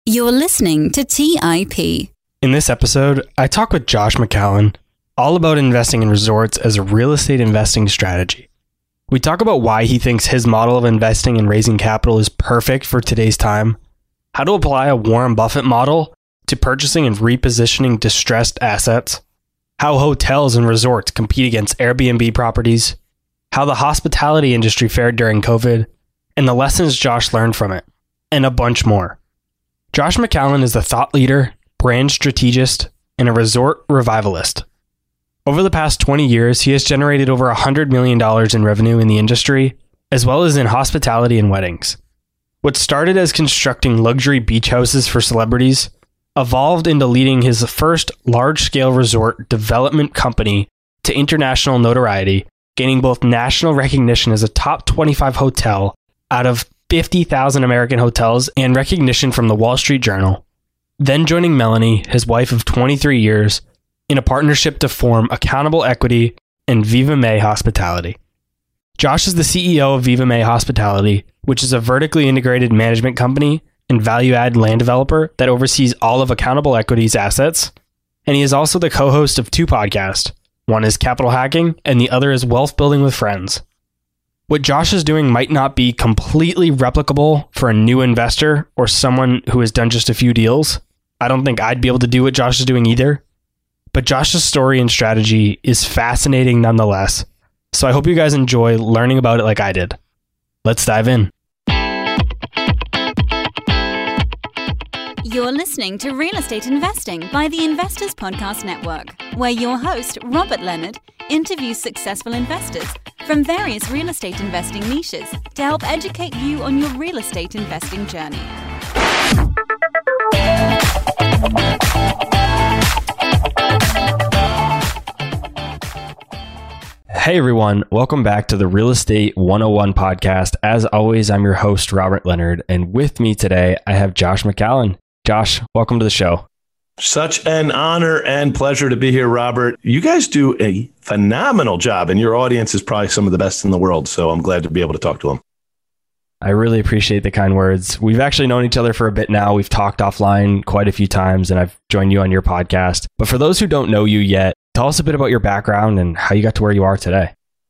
You're listening to TIP. In this episode, I talk with Josh McCallan all about investing in resorts as a real estate investing strategy. We talk about why he thinks his model of investing and raising capital is perfect for today's time, how to apply a Warren Buffett model to purchasing and repositioning distressed assets, how hotels and resorts compete against Airbnb properties, how the hospitality industry fared during COVID, and the lessons Josh learned from it, and a bunch more. Josh McCallan is a thought leader, brand strategist, and a resort revivalist. Over the past 20 years, he has generated over $100 million in revenue in the industry, as well as in hospitality and weddings. What started as constructing luxury beach houses for celebrities evolved into leading his first large-scale resort development company to international notoriety, gaining both national recognition as a top 25 hotel out of 50,000 American hotels and recognition from the Wall Street Journal. Then joining Melanie, his wife of 23 years, in a partnership to form Accountable Equity and Viva May Hospitality. Josh is the CEO of Viva May Hospitality, which is a vertically integrated management company and value-add land developer that oversees all of Accountable Equity's assets. And he is also the co-host of two podcasts. One is Capital Hacking and the other is Wealth Building with Friends. What Josh is doing might not be completely replicable for a new investor or someone who has done just a few deals. I don't think I'd be able to do what Josh is doing either. But Josh's story and strategy is fascinating nonetheless. So I hope you guys enjoy learning about it like I did. Let's dive in. You're listening to Real Estate Investing by the Investors Podcast Network, where your host, Robert Leonard, interviews successful investors from various real estate investing niches to help educate you on your real estate investing journey. Hey everyone, welcome back to the Real Estate 101 podcast. As always, I'm your host, Robert Leonard, and with me today, I have Josh McCallan. Josh, welcome to the show. Such an honor and pleasure to be here, Robert. You guys do a phenomenal job, and your audience is probably some of the best in the world, so I'm glad to be able to talk to them. I really appreciate the kind words. We've actually known each other for a bit now. We've talked offline quite a few times, and I've joined you on your podcast. But for those who don't know you yet, tell us a bit about your background and how you got to where you are today.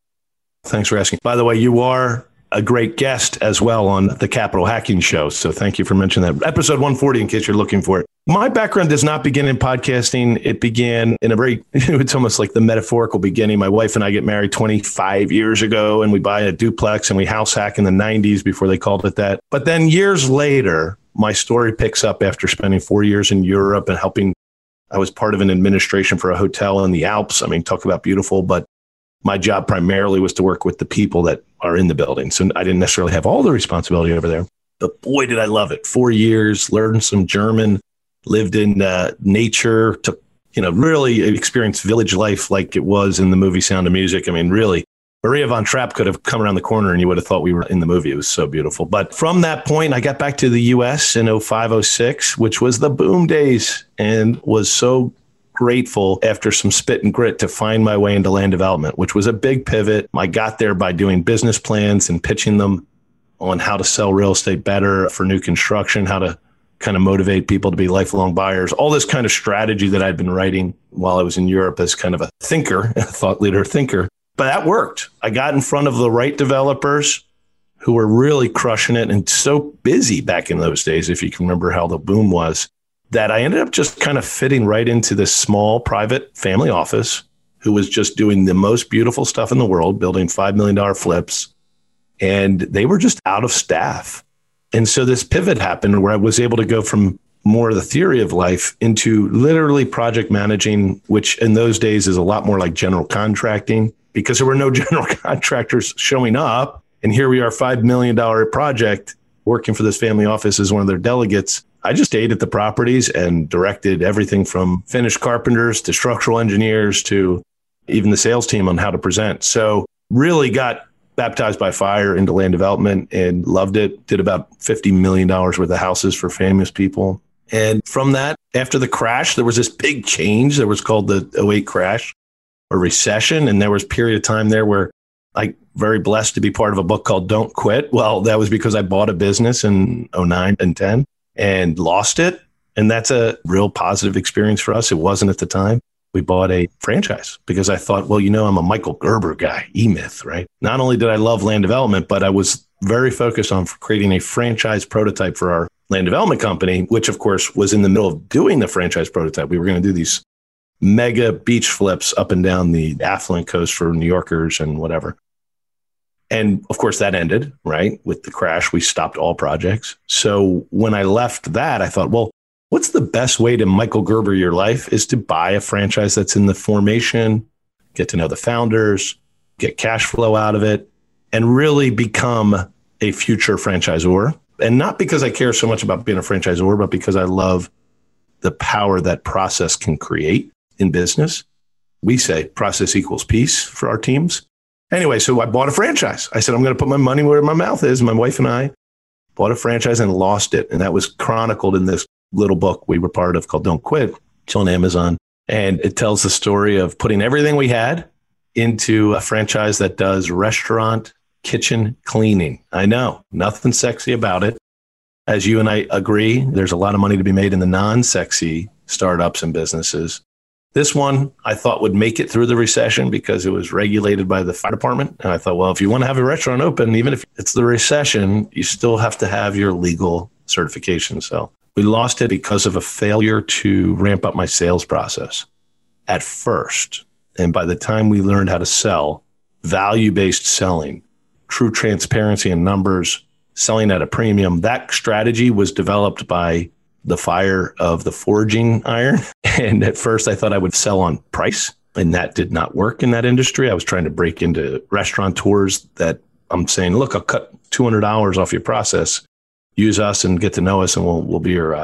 Thanks for asking. By the way, you are a great guest as well on the Capital Hacking Show. So thank you for mentioning that. Episode 140, in case you're looking for it. My background does not begin in podcasting. It began in a very, it's almost like the metaphorical beginning. My wife and I get married 25 years ago, and we buy a duplex and we house hack in the 90s before they called it that. But then years later, my story picks up after spending 4 years in Europe and helping. I was part of an administration for a hotel in the Alps. I mean, talk about beautiful, but my job primarily was to work with the people that are in the building. So I didn't necessarily have all the responsibility over there. But boy, did I love it. 4 years, learned some German, lived in nature, took, really experienced village life like it was in the movie Sound of Music. I mean, really, Maria von Trapp could have come around the corner and you would have thought we were in the movie. It was so beautiful. But from that point, I got back to the U.S. in 05, 06, which was the boom days, and was so grateful after some spit and grit to find my way into land development, which was a big pivot. I got there by doing business plans and pitching them on how to sell real estate better for new construction, how to kind of motivate people to be lifelong buyers, all this kind of strategy that I'd been writing while I was in Europe as kind of a thinker, a thought leader thinker. But that worked. I got in front of the right developers who were really crushing it and so busy back in those days, if you can remember how the boom was, that I ended up just kind of fitting right into this small private family office who was just doing the most beautiful stuff in the world, building $5 million flips. And they were just out of staff. And so this pivot happened where I was able to go from more of the theory of life into literally project managing, which in those days is a lot more like general contracting, because there were no general contractors showing up. And here we are, $5 million project, working for this family office as one of their delegates. I just stayed at the properties and directed everything from finished carpenters to structural engineers to even the sales team on how to present. So really got baptized by fire into land development and loved it. Did about $50 million worth of houses for famous people. And from that, after the crash, there was this big change that was called the '08 crash or recession. And there was a period of time there where I very blessed to be part of a book called Don't Quit. Well, that was because I bought a business in '09 and '10. and lost it. And that's a real positive experience for us. It wasn't at the time. We bought a franchise because I thought, well, I'm a Michael Gerber guy, E-Myth, right? Not only did I love land development, but I was very focused on creating a franchise prototype for our land development company, which of course was in the middle of doing the franchise prototype. We were going to do these mega beach flips up and down the affluent coast for New Yorkers and whatever. And of course that ended, right? With the crash, we stopped all projects. So when I left that, I thought, well, what's the best way to Michael Gerber your life is to buy a franchise that's in the formation, get to know the founders, get cash flow out of it, and really become a future franchisor. And not because I care so much about being a franchisor, but because I love the power that process can create in business. We say process equals peace for our teams. Anyway, so I bought a franchise. I said, I'm going to put my money where my mouth is. My wife and I bought a franchise and lost it. And that was chronicled in this little book we were part of called Don't Quit. It's on Amazon. And it tells the story of putting everything we had into a franchise that does restaurant, kitchen cleaning. I know, nothing sexy about it. As you and I agree, there's a lot of money to be made in the non-sexy startups and businesses. This one I thought would make it through the recession because it was regulated by the fire department. And I thought, well, if you want to have a restaurant open, even if it's the recession, you still have to have your legal certification. So we lost it because of a failure to ramp up my sales process at first. And by the time we learned how to sell, value-based selling, true transparency in numbers, selling at a premium, that strategy was developed by the fire of the forging iron. And at first I thought I would sell on price, and that did not work in that industry. I was trying to break into restaurateurs that I'm saying, look, I'll cut $200 off your process. Use us and get to know us, and we'll be your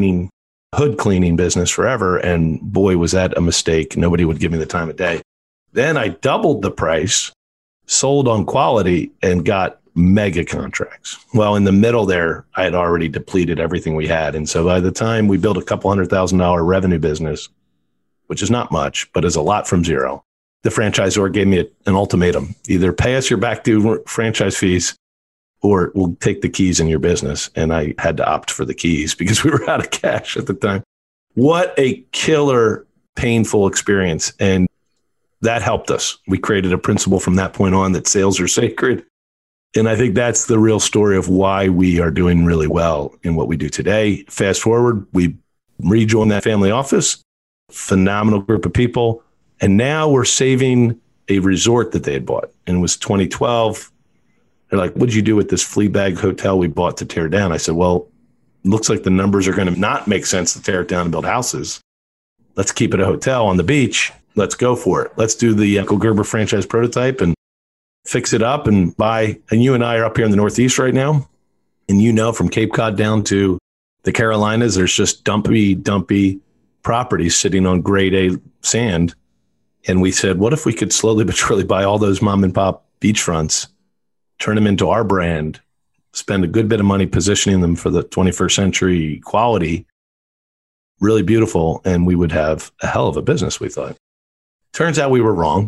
hood cleaning business forever. And boy, was that a mistake. Nobody would give me the time of day. Then I doubled the price, sold on quality, and got mega contracts. Well, in the middle there, I had already depleted everything we had. And so by the time we built a couple $100,000 revenue business, which is not much, but is a lot from zero, the franchisor gave me an ultimatum. Either pay us your back due franchise fees, or we'll take the keys in your business. And I had to opt for the keys because we were out of cash at the time. What a killer, painful experience. And that helped us. We created a principle from that point on that sales are sacred. And I think that's the real story of why we are doing really well in what we do today. Fast forward, we rejoined that family office, phenomenal group of people. And now we're saving a resort that they had bought. And it was 2012. They're like, what'd you do with this flea bag hotel we bought to tear down? I said, well, it looks like the numbers are going to not make sense to tear it down and build houses. Let's keep it a hotel on the beach. Let's go for it. Let's do the Michael Gerber franchise prototype and fix it up and buy. And you and I are up here in the Northeast right now. And from Cape Cod down to the Carolinas, there's just dumpy properties sitting on grade A sand. And we said, what if we could slowly but surely buy all those mom and pop beachfronts, turn them into our brand, spend a good bit of money positioning them for the 21st century quality, really beautiful, and we would have a hell of a business, we thought. Turns out we were wrong.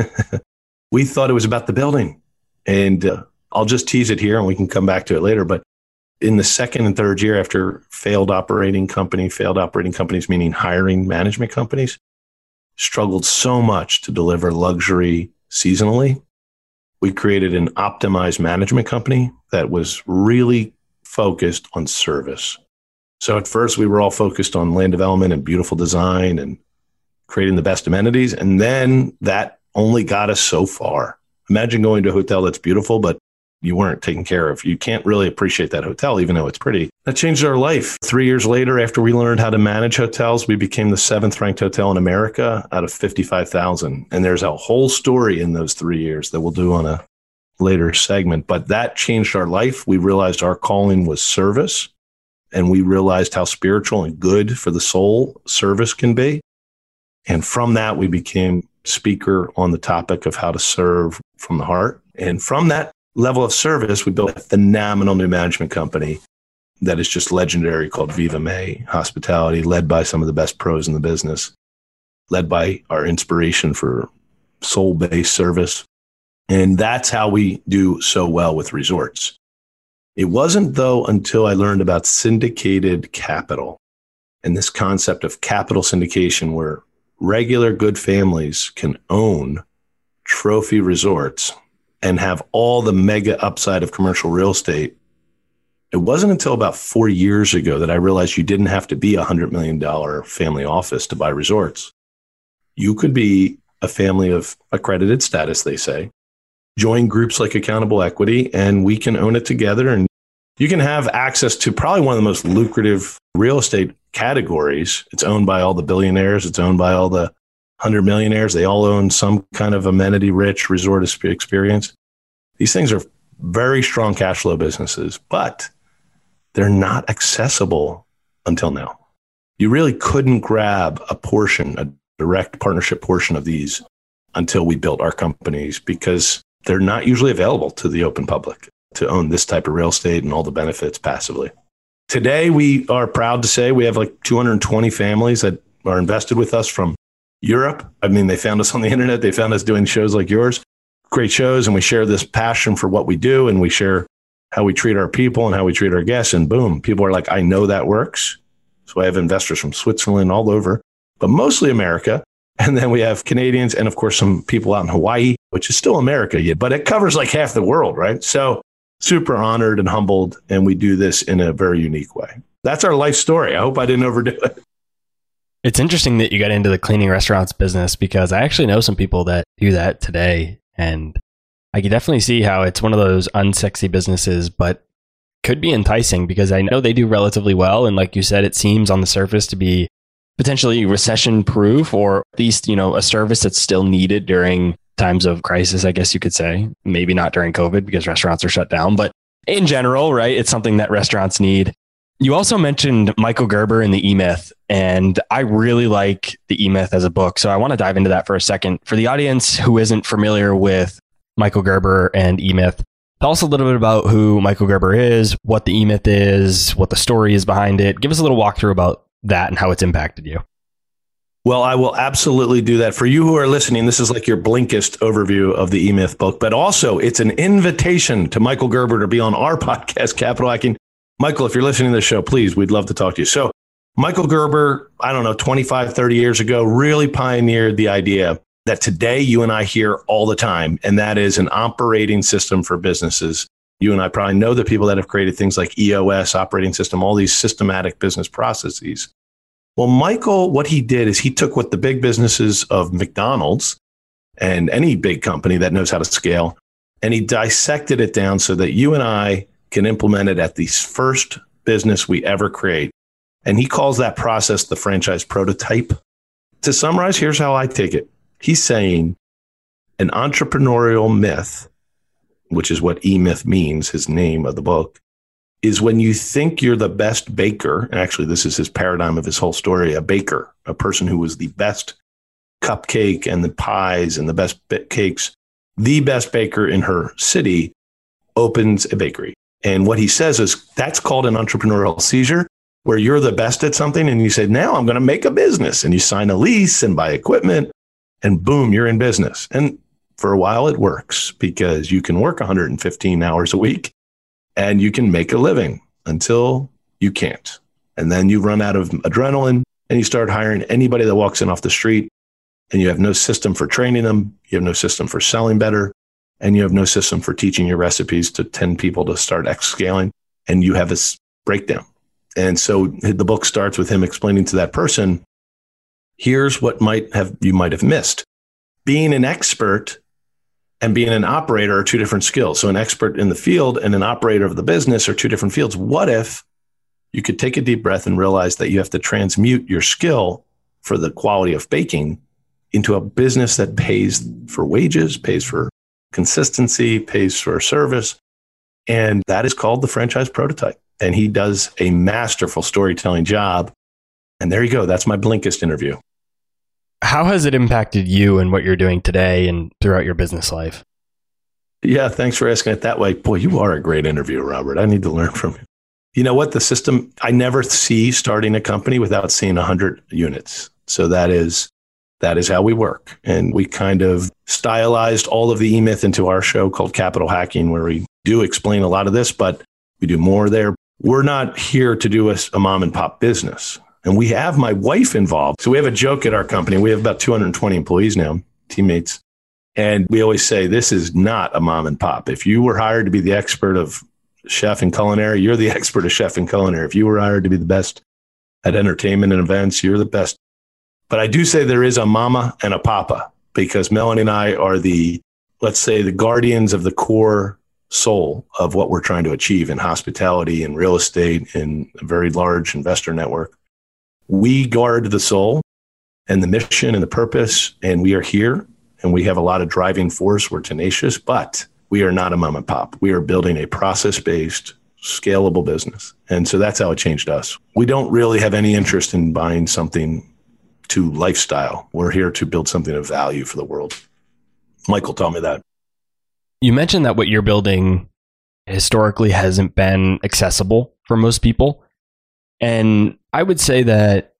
We thought it was about the building. And I'll just tease it here and we can come back to it later. But in the second and third year after failed operating companies, meaning hiring management companies, struggled so much to deliver luxury seasonally, we created an optimized management company that was really focused on service. So at first we were all focused on land development and beautiful design and creating the best amenities. And then that only got us so far. Imagine going to a hotel that's beautiful, but you weren't taken care of. You can't really appreciate that hotel, even though it's pretty. That changed our life. 3 years later, after we learned how to manage hotels, we became the 7th ranked hotel in America out of 55,000. And there's a whole story in those 3 years that we'll do on a later segment. But that changed our life. We realized our calling was service. And we realized how spiritual and good for the soul service can be. And from that, we became speaker on the topic of how to serve from the heart. And from that level of service, we built a phenomenal new management company that is just legendary called Viva May Hospitality, led by some of the best pros in the business, led by our inspiration for soul-based service. And that's how we do so well with resorts. It wasn't, though, until I learned about syndicated capital and this concept of capital syndication where regular good families can own trophy resorts and have all the mega upside of commercial real estate. It wasn't until about 4 years ago that I realized you didn't have to be a $100 million family office to buy resorts. You could be a family of accredited status, they say, join groups like Accountable Equity, and we can own it together. And you can have access to probably one of the most lucrative real estate categories. It's owned by all the billionaires. It's owned by all the 100 millionaires. They all own some kind of amenity-rich resort experience. These things are very strong cash flow businesses, but they're not accessible until now. You really couldn't grab a portion, a direct partnership portion of these until we built our companies because they're not usually available to the open public to own this type of real estate and all the benefits passively. Today, we are proud to say we have like 220 families that are invested with us from Europe. I mean, they found us on the internet. They found us doing shows like yours, great shows. And we share this passion for what we do. And we share how we treat our people and how we treat our guests. And boom, people are like, I know that works. So I have investors from Switzerland all over, but mostly America. And then we have Canadians and of course, some people out in Hawaii, which is still America yet, but it covers like half the world, right? So super honored and humbled. And we do this in a very unique way. That's our life story. I hope I didn't overdo it. It's interesting that you got into the cleaning restaurants business because I actually know some people that do that today. And I can definitely see how it's one of those unsexy businesses, but could be enticing because I know they do relatively well. And like you said, it seems on the surface to be potentially recession proof or at least, a service that's still needed during times of crisis, I guess you could say. Maybe not during COVID because restaurants are shut down, but in general, right? It's something that restaurants need. You also mentioned Michael Gerber in the E-Myth, and I really like the E-Myth as a book. So I want to dive into that for a second. For the audience who isn't familiar with Michael Gerber and E-Myth, tell us a little bit about who Michael Gerber is, what the E-Myth is, what the story is behind it. Give us a little walkthrough about that and how it's impacted you. Well, I will absolutely do that. For you who are listening, this is like your Blinkist overview of the E-Myth book, but also it's an invitation to Michael Gerber to be on our podcast, Capital Hacking. Michael, if you're listening to the show, please, we'd love to talk to you. So Michael Gerber, 25, 30 years ago, really pioneered the idea that today you and I hear all the time, and that is an operating system for businesses. You and I probably know the people that have created things like EOS, operating system, all these systematic business processes. Well, Michael, what he did is he took what the big businesses of McDonald's and any big company that knows how to scale, and he dissected it down so that you and I can implement it at the first business we ever create. And he calls that process the franchise prototype. To summarize, here's how I take it. He's saying an entrepreneurial myth, which is what E-Myth means, his name of the book, is when you think you're the best baker. And actually, this is his paradigm of his whole story, a baker, a person who was the best cupcake and the pies and the best cakes, the best baker in her city opens a bakery. And what he says is that's called an entrepreneurial seizure, where you're the best at something and you say, now I'm going to make a business, and you sign a lease and buy equipment and boom, you're in business. And for a while it works because you can work 115 hours a week and you can make a living until you can't. And then you run out of adrenaline and you start hiring anybody that walks in off the street, and you have no system for training them. You have no system for selling better. And you have no system for teaching your recipes to 10 people to start X scaling, and you have this breakdown. And so the book starts with him explaining to that person, here's what you might have missed. Being an expert and being an operator are two different skills. So an expert in the field and an operator of the business are two different fields. What if you could take a deep breath and realize that you have to transmute your skill for the quality of baking into a business that pays for wages, pays for consistency, pays for service. And that is called the franchise prototype. And he does a masterful storytelling job. And there you go. That's my Blinkist interview. How has it impacted you and what you're doing today and throughout your business life? Yeah, thanks for asking it that way. Boy, you are a great interviewer, Robert. I need to learn from you. You know what? The system, I never see starting a company without seeing 100 units. So that is how we work. And we kind of stylized all of the E-Myth into our show called Capital Hacking, where we do explain a lot of this, but We do more there. We're not here to do a mom and pop business. And we have my wife involved. So we have a joke at our company. We have about 220 employees now, teammates. And we always say, this is not a mom and pop. If you were hired to be the expert of chef and culinary, you're the expert of chef and culinary. If you were hired to be the best at entertainment and events, you're the best. But I do say there is a mama and a papa, because Melanie and I are let's say, the guardians of the core soul of what we're trying to achieve in hospitality and real estate and a very large investor network. We guard the soul and the mission and the purpose, and we are here, and we have a lot of driving force. We're tenacious, but we are not a mom and pop. We are building a process-based, scalable business. And so that's how it changed us. We don't really have any interest in buying something to lifestyle. We're here to build something of value for the world. Michael told me that. You mentioned that what you're building historically hasn't been accessible for most people. And I would say that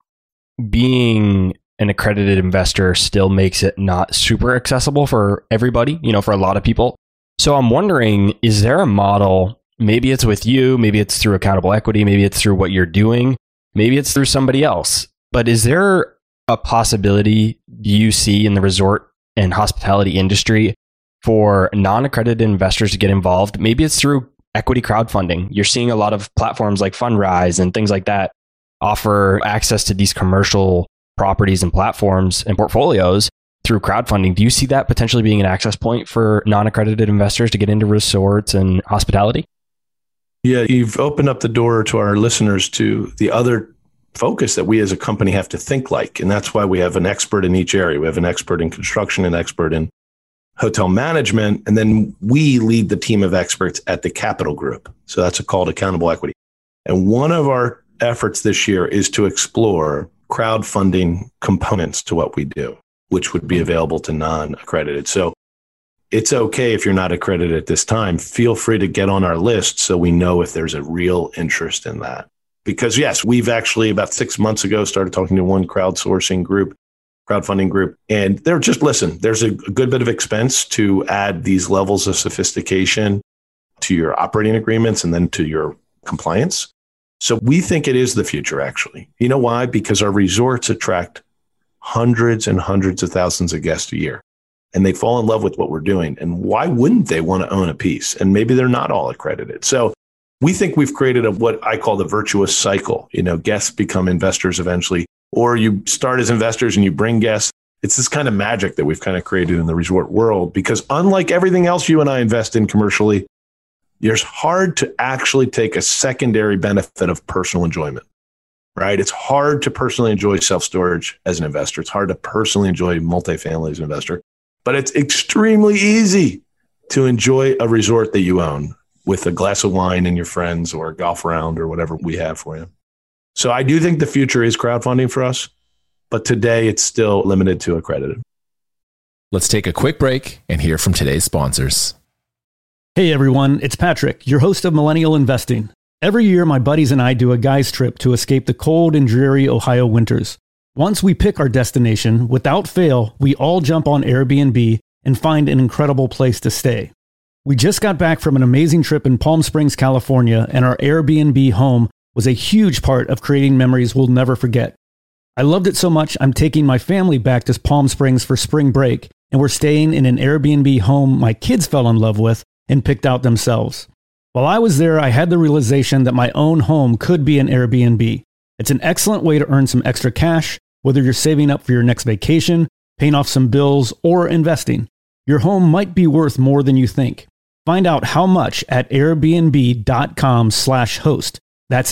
being an accredited investor still makes it not super accessible for everybody, for a lot of people. So I'm wondering, is there a model, maybe it's with you, maybe it's through Accountable Equity, maybe it's through what you're doing, maybe it's through somebody else, but is there a possibility you see in the resort and hospitality industry for non-accredited investors to get involved? Maybe it's through equity crowdfunding. You're seeing a lot of platforms like Fundrise and things like that offer access to these commercial properties and platforms and portfolios through crowdfunding. Do you see that potentially being an access point for non-accredited investors to get into resorts and hospitality? Yeah, you've opened up the door to our listeners to the other focus that we as a company have to think like. And that's why we have an expert in each area. We have an expert in construction, an expert in hotel management, and then we lead the team of experts at the Capital Group. So that's called Accountable Equity. And one of our efforts this year is to explore crowdfunding components to what we do, which would be available to non-accredited. So it's okay if you're not accredited at this time. Feel free to get on our list so we know if there's a real interest in that. Because yes, we've actually about 6 months ago started talking to one crowdfunding group, and they're just, listen, there's a good bit of expense to add these levels of sophistication to your operating agreements and then to your compliance. So we think it is the future, actually. You know why? Because our resorts attract hundreds and hundreds of thousands of guests a year, and they fall in love with what we're doing. And why wouldn't they want to own a piece? And maybe they're not all accredited. So we think we've created what I call the virtuous cycle. Guests become investors eventually, or you start as investors and you bring guests. It's this kind of magic that we've kind of created in the resort world, because unlike everything else you and I invest in commercially, it's hard to actually take a secondary benefit of personal enjoyment, right? It's hard to personally enjoy self-storage as an investor. It's hard to personally enjoy multifamily as an investor, but it's extremely easy to enjoy a resort that you own with a glass of wine and your friends, or a golf round, or whatever we have for you. So I do think the future is crowdfunding for us, but today it's still limited to accredited. Let's take a quick break and hear from today's sponsors. Hey everyone, it's Patrick, your host of Millennial Investing. Every year, my buddies and I do a guy's trip to escape the cold and dreary Ohio winters. Once we pick our destination, without fail, we all jump on Airbnb and find an incredible place to stay. We just got back from an amazing trip in Palm Springs, California, and our Airbnb home was a huge part of creating memories we'll never forget. I loved it so much, I'm taking my family back to Palm Springs for spring break, and we're staying in an Airbnb home my kids fell in love with and picked out themselves. While I was there, I had the realization that my own home could be an Airbnb. It's an excellent way to earn some extra cash, whether you're saving up for your next vacation, paying off some bills, or investing. Your home might be worth more than you think. Find out how much at airbnb.com/host. That's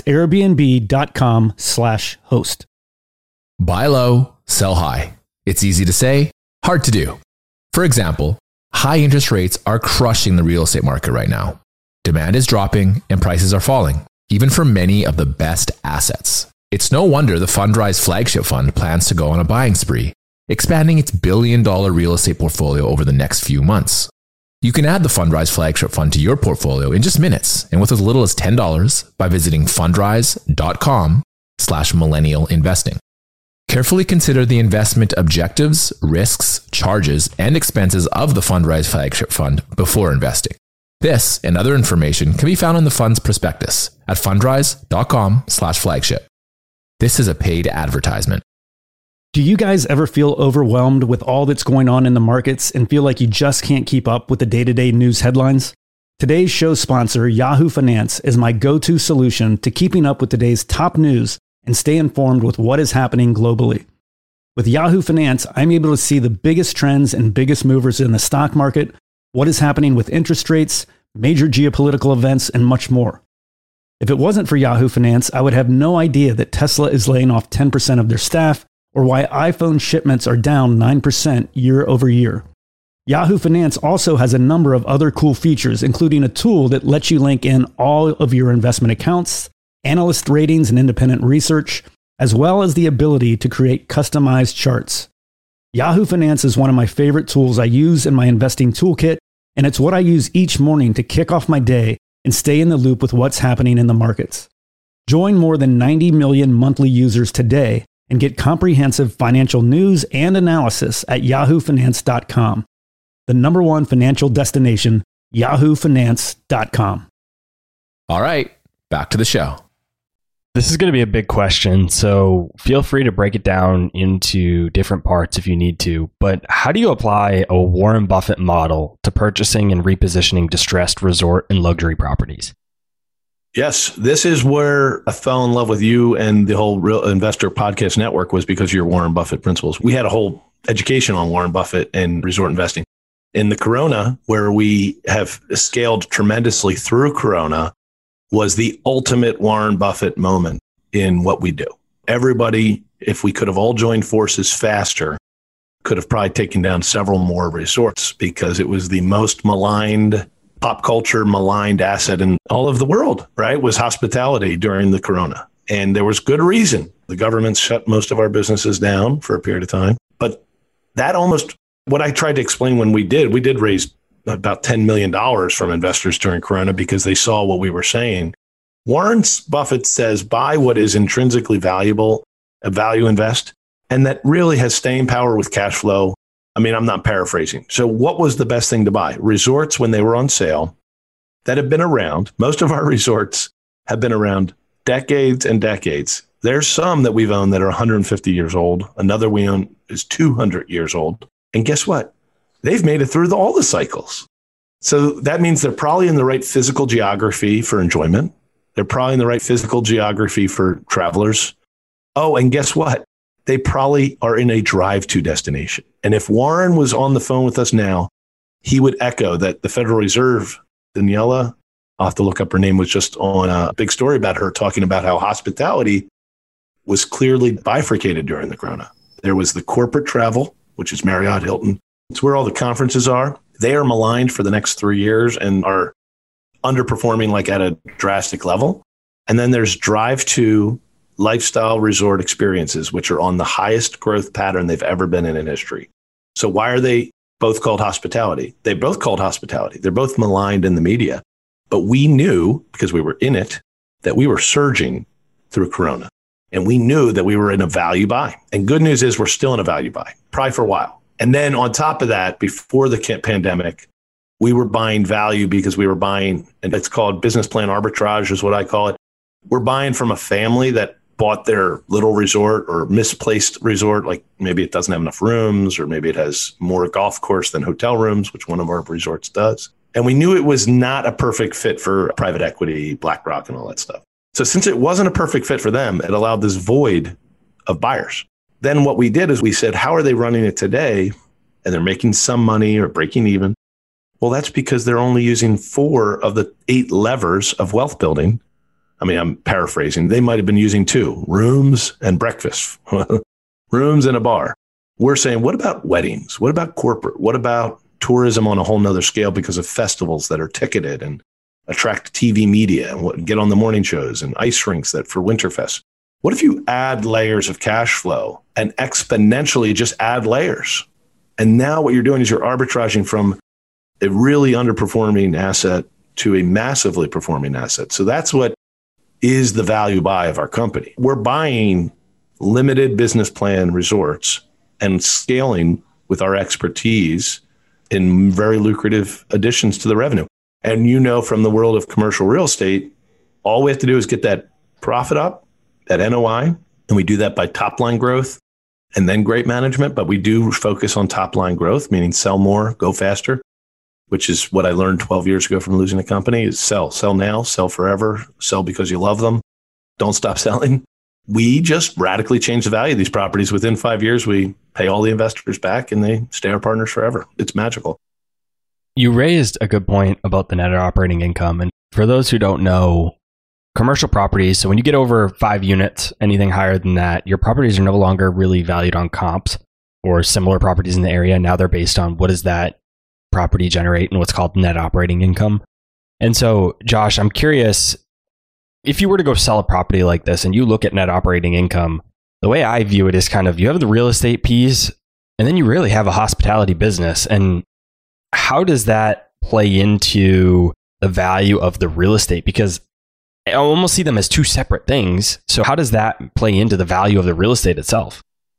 airbnb.com/host. Buy low, sell high. It's easy to say, hard to do. For example, high interest rates are crushing the real estate market right now. Demand is dropping and prices are falling, even for many of the best assets. It's no wonder the Fundrise flagship fund plans to go on a buying spree, expanding its billion-dollar real estate portfolio over the next few months. You can add the Fundrise flagship fund to your portfolio in just minutes and with as little as $10 by visiting fundrise.com/millennialinvesting. Carefully consider the investment objectives, risks, charges, and expenses of the Fundrise flagship fund before investing. This and other information can be found in the fund's prospectus at fundrise.com/flagship. This is a paid advertisement. Do you guys ever feel overwhelmed with all that's going on in the markets and feel like you just can't keep up with the day-to-day news headlines? Today's show sponsor, Yahoo Finance, is my go-to solution to keeping up with today's top news and stay informed with what is happening globally. With Yahoo Finance, I'm able to see the biggest trends and biggest movers in the stock market, what is happening with interest rates, major geopolitical events, and much more. If it wasn't for Yahoo Finance, I would have no idea that Tesla is laying off 10% of their staff, or why iPhone shipments are down 9% year over year. Yahoo Finance also has a number of other cool features, including a tool that lets you link in all of your investment accounts, analyst ratings and independent research, as well as the ability to create customized charts. Yahoo Finance is one of my favorite tools I use in my investing toolkit, and it's what I use each morning to kick off my day and stay in the loop with what's happening in the markets. Join more than 90 million monthly users today and get comprehensive financial news and analysis at yahoofinance.com. The number one financial destination, yahoofinance.com. All right, back to the show. This is going to be a big question, so feel free to break it down into different parts if you need to. But how do you apply a Warren Buffett model to purchasing and repositioning distressed resort and luxury properties? Yes, this is where I fell in love with you and the whole Real Investor Podcast Network, was because of your Warren Buffett principles. We had a whole education on Warren Buffett and resort investing. In the Corona, where we have scaled tremendously through Corona, was the ultimate Warren Buffett moment in what we do. Everybody, if we could have all joined forces faster, could have probably taken down several more resorts, because it was the most maligned, pop culture maligned asset in all of the world, right? Was hospitality during the Corona. And there was good reason. The government shut most of our businesses down for a period of time. But that almost, what I tried to explain when we did raise about $10 million from investors during Corona because they saw what we were saying. Warren Buffett says, buy what is intrinsically valuable, value invest, and that really has staying power with cash flow. I mean, I'm not paraphrasing. So what was the best thing to buy? Resorts, when they were on sale, that have been around. Most of our resorts have been around decades and decades. There's some that we've owned that are 150 years old. Another we own is 200 years old. And guess what? They've made it through all the cycles. So that means they're probably in the right physical geography for enjoyment. They're probably in the right physical geography for travelers. Oh, and guess what? They probably are in a drive-to destination. And if Warren was on the phone with us now, he would echo that the Federal Reserve, Daniela, I'll have to look up her name, was just on a big story about her talking about how hospitality was clearly bifurcated during the Corona. There was the corporate travel, which is Marriott, Hilton. It's where all the conferences are. They are maligned for the next 3 years and are underperforming like at a drastic level. And then there's drive-to lifestyle resort experiences, which are on the highest growth pattern they've ever been in history. So why are they both called hospitality? They both called hospitality. They're both maligned in the media. But we knew, because we were in it, that we were surging through Corona. And we knew that we were in a value buy. And good news is we're still in a value buy, probably for a while. And then on top of that, before the pandemic, we were buying value because we were buying, and it's called business plan arbitrage is what I call it. We're buying from a family that bought their little resort or misplaced resort, like maybe it doesn't have enough rooms, or maybe it has more golf course than hotel rooms, which one of our resorts does. And we knew it was not a perfect fit for private equity, BlackRock, and all that stuff. So since it wasn't a perfect fit for them, it allowed this void of buyers. Then what we did is we said, how are they running it today? And they're making some money or breaking even. Well, that's because they're only using 4 of the 8 levers of wealth building. I mean, I'm paraphrasing. They might have been using 2, rooms and breakfast, rooms and a bar. We're saying, what about weddings? What about corporate? What about tourism on a whole nother scale because of festivals that are ticketed and attract TV media and get on the morning shows and ice rinks that for Winterfest? What if you add layers of cash flow and exponentially just add layers? And now what you're doing is you're arbitraging from a really underperforming asset to a massively performing asset. So that's what is the value buy of our company. We're buying limited business plan resorts and scaling with our expertise in very lucrative additions to the revenue. And you know, from the world of commercial real estate, all we have to do is get that profit up, that NOI, and we do that by top line growth and then great management. But we do focus on top line growth, meaning sell more, go faster, which is what I learned 12 years ago from losing a company is sell now, sell forever, sell because you love them. Don't stop selling. We just radically change the value of these properties. Within 5 years, we pay all the investors back and they stay our partners forever. It's magical. You raised a good point about the net operating income. And for those who don't know, commercial properties, so when you get over 5 units, anything higher than that, your properties are no longer really valued on comps or similar properties in the area. Now they're based on what does that property generate and what's called net operating income. And so, Josh, I'm curious, if you were to go sell a property like this and you look at net operating income, the way I view it is kind of you have the real estate piece and then you really have a hospitality business. And how does that play into the value of the real estate? Because I almost see them as two separate things. So how does that play into the value of the real estate itself?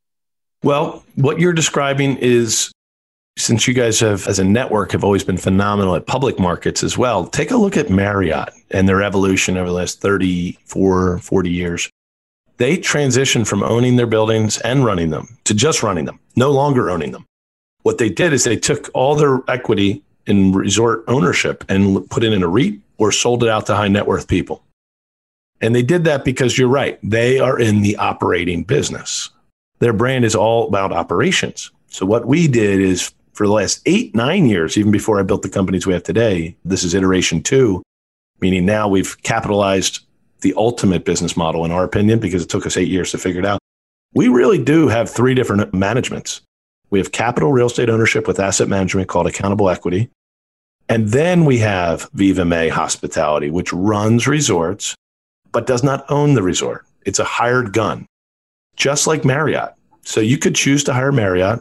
Well, what you're describing is, since you guys have, as a network, have always been phenomenal at public markets as well, take a look at Marriott and their evolution over the last 34, 40 years. They transitioned from owning their buildings and running them to just running them, no longer owning them. What they did is they took all their equity in resort ownership and put it in a REIT or sold it out to high net worth people. And they did that because you're right. They are in the operating business. Their brand is all about operations. So what we did is, for the last 8, 9 years, even before I built the companies we have today, this is iteration 2, meaning now we've capitalized the ultimate business model, in our opinion, because it took us 8 years to figure it out. We really do have 3 different managements. We have capital real estate ownership with asset management called Accountable Equity. And then we have Viva May Hospitality, which runs resorts, but does not own the resort. It's a hired gun, just like Marriott. So you could choose to hire Marriott,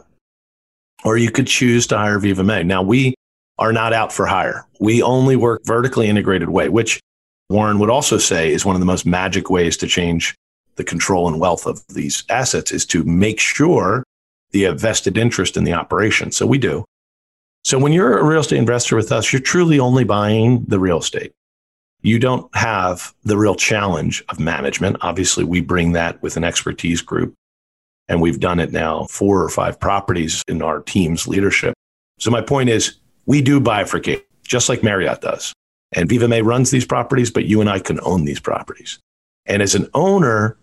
or you could choose to hire Viva May. Now, we are not out for hire. We only work vertically integrated way, which Warren would also say is one of the most magic ways to change the control and wealth of these assets, is to make sure the vested interest in the operation. So we do. So when you're a real estate investor with us, you're truly only buying the real estate. You don't have the real challenge of management. Obviously, we bring that with an expertise group. And we've done it now 4 or 5 properties in our team's leadership. So my point is, we do bifurcate, just like Marriott does. And Viva May runs these properties, but you and I can own these properties. And as an owner,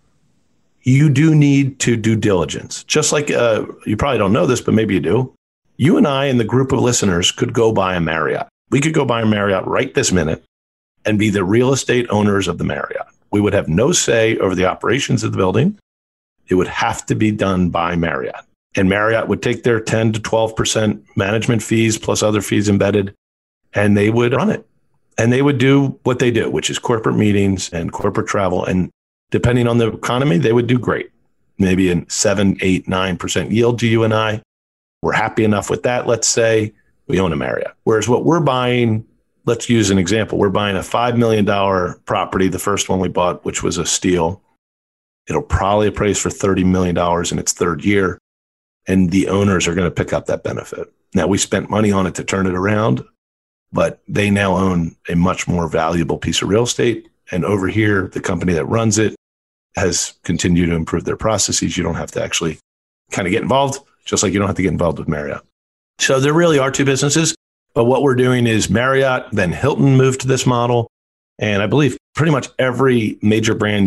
you do need to do diligence. Just like, you probably don't know this, but maybe you do. You and I and the group of listeners could go buy a Marriott. We could go buy a Marriott right this minute and be the real estate owners of the Marriott. We would have no say over the operations of the building. It would have to be done by Marriott. And Marriott would take their 10 to 12% management fees plus other fees embedded, and they would run it. And they would do what they do, which is corporate meetings and corporate travel. And depending on the economy, they would do great. Maybe a 7, 8, 9% yield to you and I. We're happy enough with that. Let's say we own a Marriott. Whereas what we're buying, let's use an example. We're buying a $5 million property, the first one we bought, which was a steal. It'll probably appraise for $30 million in its 3rd year. And the owners are going to pick up that benefit. Now, we spent money on it to turn it around, but they now own a much more valuable piece of real estate. And over here, the company that runs it has continued to improve their processes. You don't have to actually kind of get involved, just like you don't have to get involved with Marriott. So there really are 2 businesses. But what we're doing is Marriott, then Hilton moved to this model. And I believe pretty much every major brand,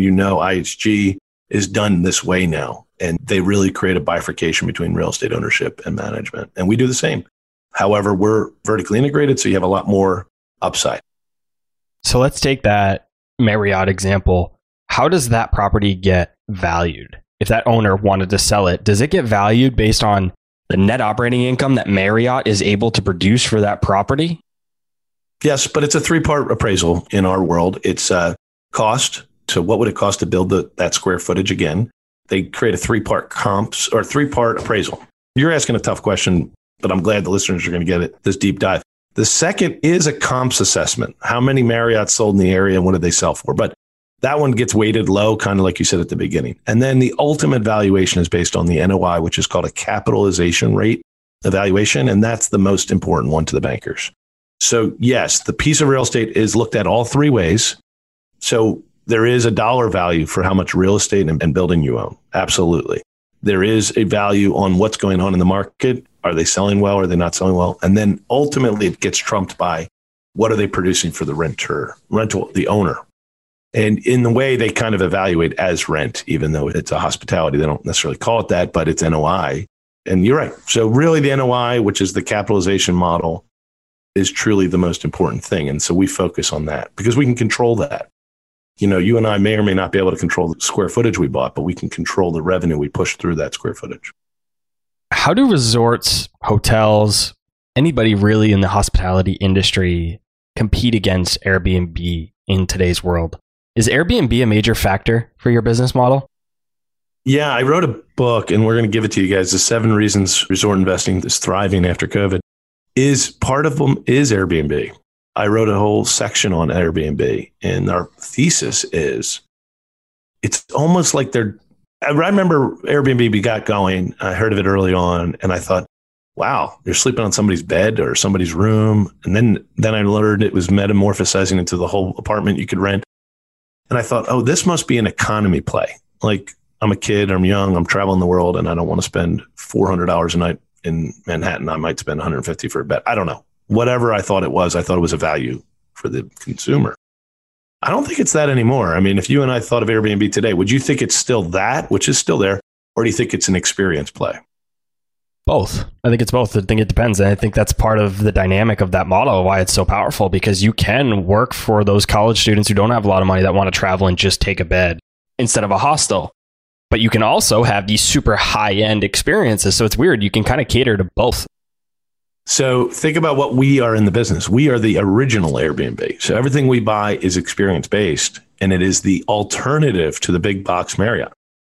IHG, is done this way now. And they really create a bifurcation between real estate ownership and management. And we do the same. However, we're vertically integrated, so you have a lot more upside. So let's take that Marriott example. How does that property get valued? If that owner wanted to sell it, does it get valued based on the net operating income that Marriott is able to produce for that property? Yes, but it's a 3-part appraisal in our world. It's cost. So what would it cost to build that square footage again? They create a 3-part comps or 3-part appraisal. You're asking a tough question, but I'm glad the listeners are going to get it, this deep dive. The second is a comps assessment. How many Marriott sold in the area and what did they sell for? But that one gets weighted low, kind of like you said at the beginning. And then the ultimate valuation is based on the NOI, which is called a capitalization rate evaluation. And that's the most important one to the bankers. So yes, the piece of real estate is looked at all three ways. So there is a dollar value for how much real estate and building you own. Absolutely. There is a value on what's going on in the market. Are they selling well? Are they not selling well? And then ultimately it gets trumped by what are they producing for the rental, the owner. And in the way they kind of evaluate as rent, even though it's a hospitality, they don't necessarily call it that, but it's NOI. And you're right. So really the NOI, which is the capitalization model, is truly the most important thing. And so we focus on that because we can control that. You know, you and I may or may not be able to control the square footage we bought, but we can control the revenue we push through that square footage. How do resorts, hotels, anybody really in the hospitality industry compete against Airbnb in today's world? Is Airbnb a major factor for your business model? Yeah, I wrote a book and we're going to give it to you guys. The 7 reasons resort investing is thriving after COVID. Part of them is Airbnb. I wrote a whole section on Airbnb, and our thesis is it's almost like I remember Airbnb got going. I heard of it early on, and I thought, wow, you're sleeping on somebody's bed or somebody's room. And then I learned it was metamorphosizing into the whole apartment you could rent. And I thought, oh, this must be an economy play. Like, I'm a kid, I'm young, I'm traveling the world, and I don't want to spend $400 a night in Manhattan. I might spend $150 for a bed. I don't know. Whatever I thought it was a value for the consumer. I don't think it's that anymore. I mean, if you and I thought of Airbnb today, would you think it's still that, which is still there, or do you think it's an experience play? Both. I think it's both. I think it depends. And I think that's part of the dynamic of that model, why it's so powerful, because you can work for those college students who don't have a lot of money that want to travel and just take a bed instead of a hostel. But you can also have these super high-end experiences. So it's weird. You can kind of cater to both. So think about what we are in the business. We are the original Airbnb. So everything we buy is experience-based, and it is the alternative to the big box Marriott.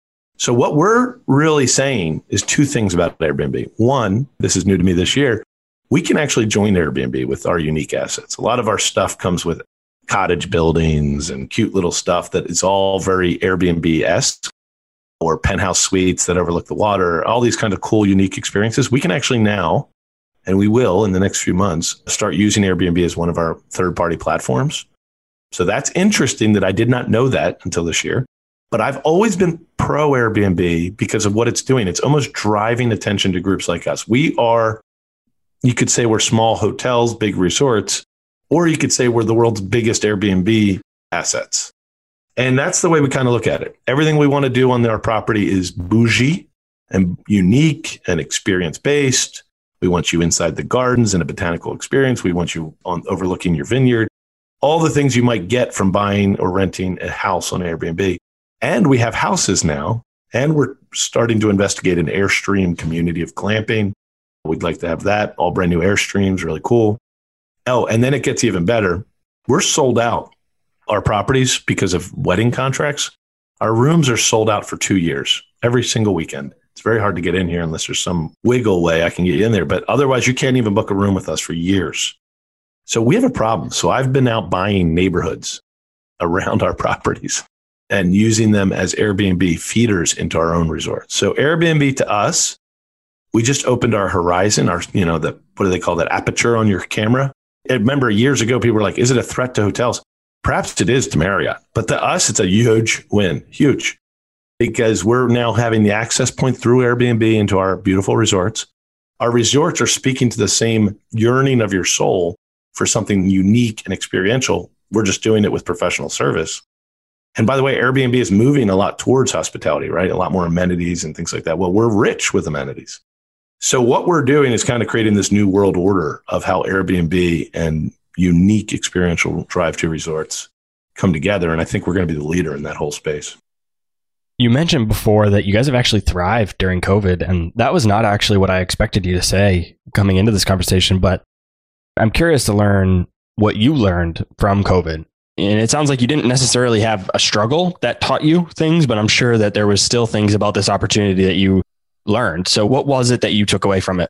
So what we're really saying is 2 things about Airbnb. One, this is new to me this year, we can actually join Airbnb with our unique assets. A lot of our stuff comes with cottage buildings and cute little stuff that is all very Airbnb-esque, or penthouse suites that overlook the water, all these kind of cool, unique experiences. We can actually now, and we will in the next few months, start using Airbnb as one of our third-party platforms. So that's interesting that I did not know that until this year. But I've always been pro Airbnb because of what it's doing. It's almost driving attention to groups like us. We are, you could say we're small hotels, big resorts, or you could say we're the world's biggest Airbnb assets. And that's the way we kind of look at it. Everything we want to do on our property is bougie and unique and experience-based. We want you inside the gardens in a botanical experience. We want you overlooking your vineyard. All the things you might get from buying or renting a house on Airbnb. And we have houses now, and we're starting to investigate an Airstream community of glamping. We'd like to have that, all brand new Airstreams, really cool. Oh, and then it gets even better. We're sold out. Our properties, because of wedding contracts, our rooms are sold out for 2 years, every single weekend. It's very hard to get in here unless there's some wiggle way I can get you in there. But otherwise, you can't even book a room with us for years. So we have a problem. So I've been out buying neighborhoods around our properties and using them as Airbnb feeders into our own resorts. So Airbnb to us, we just opened our horizon, what do they call that? Aperture on your camera. And remember, years ago, people were like, is it a threat to hotels? Perhaps it is to Marriott, but to us, it's a huge win, huge, because we're now having the access point through Airbnb into our beautiful resorts. Our resorts are speaking to the same yearning of your soul for something unique and experiential. We're just doing it with professional service. And by the way, Airbnb is moving a lot towards hospitality, right? A lot more amenities and things like that. Well, we're rich with amenities. So what we're doing is kind of creating this new world order of how Airbnb and unique experiential drive-to resorts come together. And I think we're going to be the leader in that whole space. You mentioned before that you guys have actually thrived during COVID, and that was not actually what I expected you to say coming into this conversation, but I'm curious to learn what you learned from COVID. And it sounds like you didn't necessarily have a struggle that taught you things, but I'm sure that there was still things about this opportunity that you learned. So what was it that you took away from it?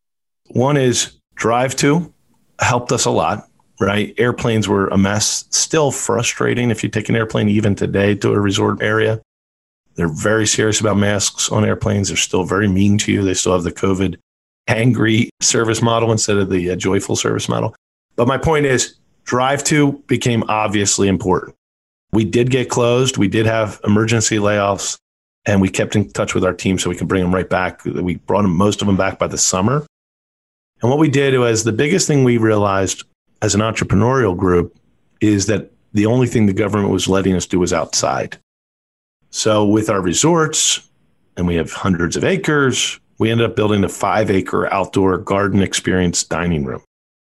One is drive-to helped us a lot, right? Airplanes were a mess, still frustrating if you take an airplane even today to a resort area. They're very serious about masks on airplanes. They're still very mean to you. They still have the COVID angry service model instead of the joyful service model. But my point is, drive-to became obviously important. We did get closed. We did have emergency layoffs, and we kept in touch with our team so we could bring them right back. We brought most of them back by the summer. And what we did was, the biggest thing we realized as an entrepreneurial group is that the only thing the government was letting us do was outside. So with our resorts, and we have hundreds of acres, we ended up building a 5-acre outdoor garden experience dining room.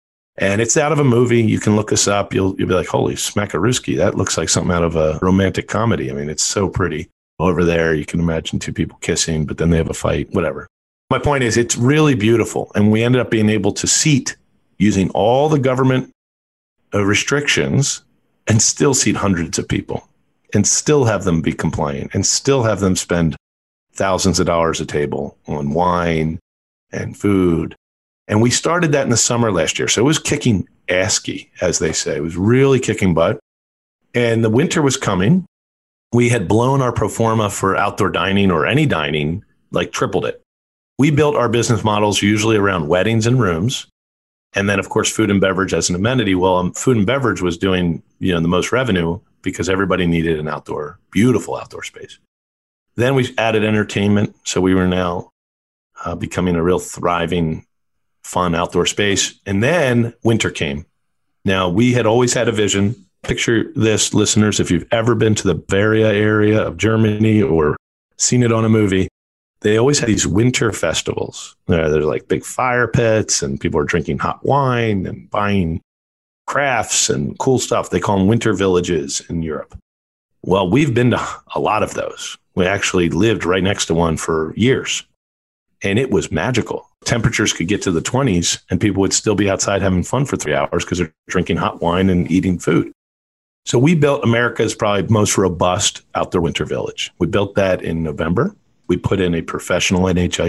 And it's out of a movie. You can look us up. You'll be like, holy smackarooski, that looks like something out of a romantic comedy. I mean, it's so pretty. Over there, you can imagine two people kissing, but then they have a fight, whatever. My point is, it's really beautiful. And we ended up being able to seat, using all the government restrictions, and still seat hundreds of people, and still have them be compliant, and still have them spend thousands of dollars a table on wine and food. And we started that in the summer last year. So it was kicking ASCII, as they say. It was really kicking butt. And the winter was coming. We had blown our pro forma for outdoor dining, or any dining, like tripled it. We built our business models usually around weddings and rooms. And then, of course, food and beverage as an amenity. Well, food and beverage was doing, the most revenue because everybody needed an beautiful outdoor space. Then we added entertainment. So we were now becoming a real thriving, fun outdoor space. And then winter came. Now, we had always had a vision. Picture this, listeners, if you've ever been to the Bavaria area of Germany or seen it on a movie, they always had these winter festivals. There's like big fire pits, and people are drinking hot wine and buying crafts and cool stuff. They call them winter villages in Europe. Well, we've been to a lot of those. We actually lived right next to one for years, and it was magical. Temperatures could get to the 20s, and people would still be outside having fun for 3 hours because they're drinking hot wine and eating food. So we built America's probably most robust outdoor winter village. We built that in November. We put in a professional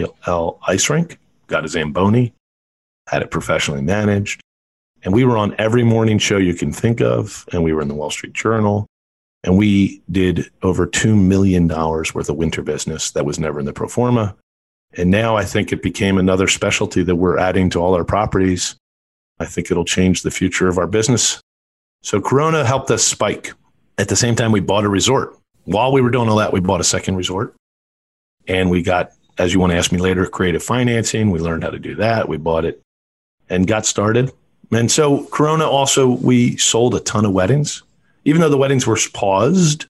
NHL ice rink, got a Zamboni, had it professionally managed. And we were on every morning show you can think of. And we were in the Wall Street Journal. And we did over $2 million worth of winter business that was never in the pro forma. And now I think it became another specialty that we're adding to all our properties. I think it'll change the future of our business. So Corona helped us spike. At the same time, we bought a resort. While we were doing all that, we bought a second resort. And we got, as you want to ask me later, creative financing. We learned how to do that. We bought it and got started. And so Corona also, we sold a ton of weddings. Even though the weddings were paused,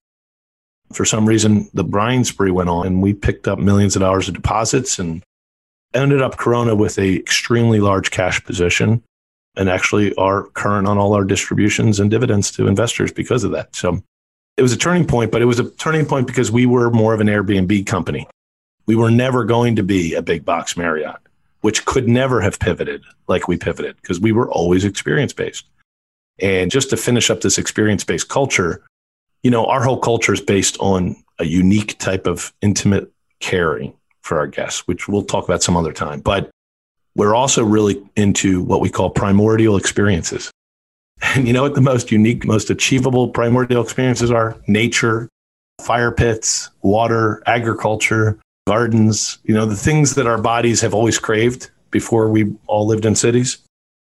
for some reason, the bride spree went on, and we picked up millions of dollars of deposits and ended up Corona with a extremely large cash position, and actually are current on all our distributions and dividends to investors because of that. So it was a turning point, but it was a turning point because we were more of an Airbnb company. We were never going to be a big box Marriott, which could never have pivoted like we pivoted because we were always experience-based. And just to finish up this experience-based culture, our whole culture is based on a unique type of intimate caring for our guests, which we'll talk about some other time. But we're also really into what we call primordial experiences. And you know what the most unique, most achievable primordial experiences are? Nature, fire pits, water, agriculture, gardens, the things that our bodies have always craved before we all lived in cities.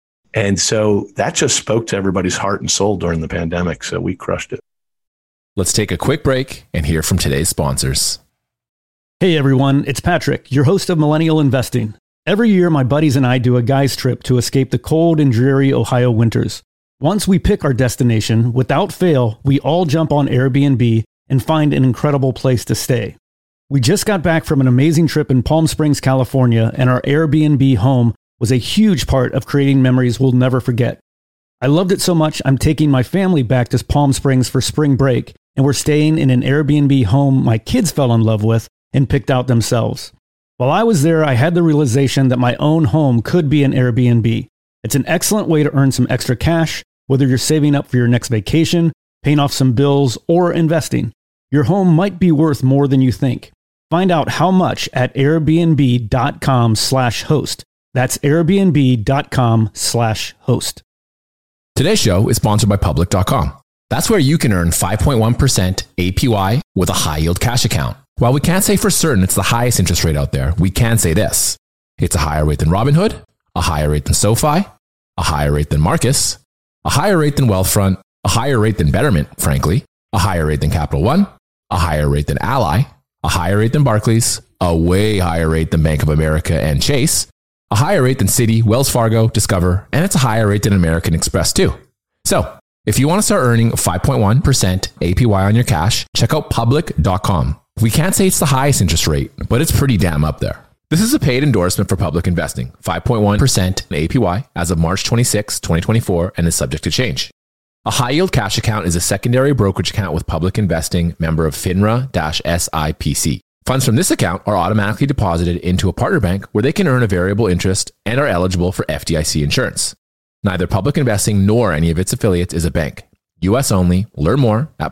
And so that just spoke to everybody's heart and soul during the pandemic. So we crushed it. Let's take a quick break and hear from today's sponsors. Hey everyone, it's Patrick, your host of Millennial Investing. Every year, my buddies and I do a guy's trip to escape the cold and dreary Ohio winters. Once we pick our destination, without fail, we all jump on Airbnb and find an incredible place to stay. We just got back from an amazing trip in Palm Springs, California, and our Airbnb home was a huge part of creating memories we'll never forget. I loved it so much, I'm taking my family back to Palm Springs for spring break, and we're staying in an Airbnb home my kids fell in love with and picked out themselves. While I was there, I had the realization that my own home could be an Airbnb. It's an excellent way to earn some extra cash, whether you're saving up for your next vacation, paying off some bills, or investing. Your home might be worth more than you think. Find out how much at airbnb.com/host. That's airbnb.com/host. Today's show is sponsored by public.com. That's where you can earn 5.1% APY with a high yield cash account. While we can't say for certain it's the highest interest rate out there, we can say this. It's a higher rate than Robinhood, a higher rate than SoFi, a higher rate than Marcus, a higher rate than Wealthfront, a higher rate than Betterment, frankly, a higher rate than Capital One, a higher rate than Ally, a higher rate than Barclays, a way higher rate than Bank of America and Chase, a higher rate than Citi, Wells Fargo, Discover, and it's a higher rate than American Express too. So if you want to start earning 5.1% APY on your cash, check out public.com. We can't say it's the highest interest rate, but it's pretty damn up there. This is a paid endorsement for Public Investing, 5.1% APY as of March 26, 2024, and is subject to change. A high-yield cash account is a secondary brokerage account with Public Investing, member of FINRA-SIPC. Funds from this account are automatically deposited into a partner bank where they can earn a variable interest and are eligible for FDIC insurance. Neither Public Investing nor any of its affiliates is a bank. US only. Learn more at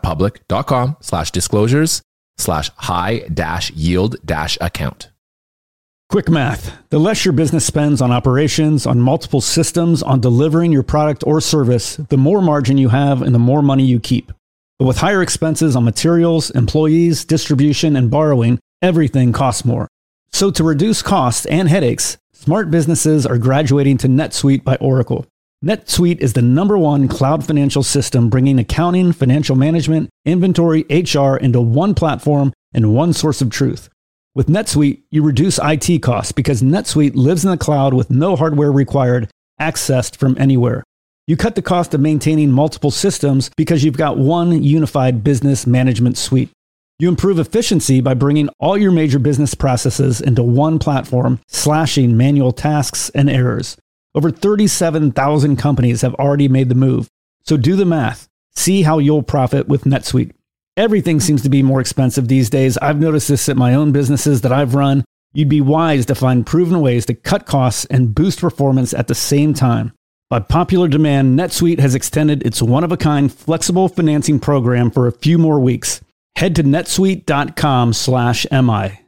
public.com/disclosures/high-yield-account. Quick math. The less your business spends on operations, on multiple systems, on delivering your product or service, the more margin you have and the more money you keep. But with higher expenses on materials, employees, distribution, and borrowing, everything costs more. So to reduce costs and headaches, smart businesses are graduating to NetSuite by Oracle. NetSuite is the #1 cloud financial system bringing accounting, financial management, inventory, HR into one platform and one source of truth. With NetSuite, you reduce IT costs because NetSuite lives in the cloud with no hardware required, accessed from anywhere. You cut the cost of maintaining multiple systems because you've got one unified business management suite. You improve efficiency by bringing all your major business processes into one platform, slashing manual tasks and errors. Over 37,000 companies have already made the move. So do the math. See how you'll profit with NetSuite. Everything seems to be more expensive these days. I've noticed this at my own businesses that I've run. You'd be wise to find proven ways to cut costs and boost performance at the same time. By popular demand, NetSuite has extended its one-of-a-kind flexible financing program for a few more weeks. Head to netsuite.com/MI.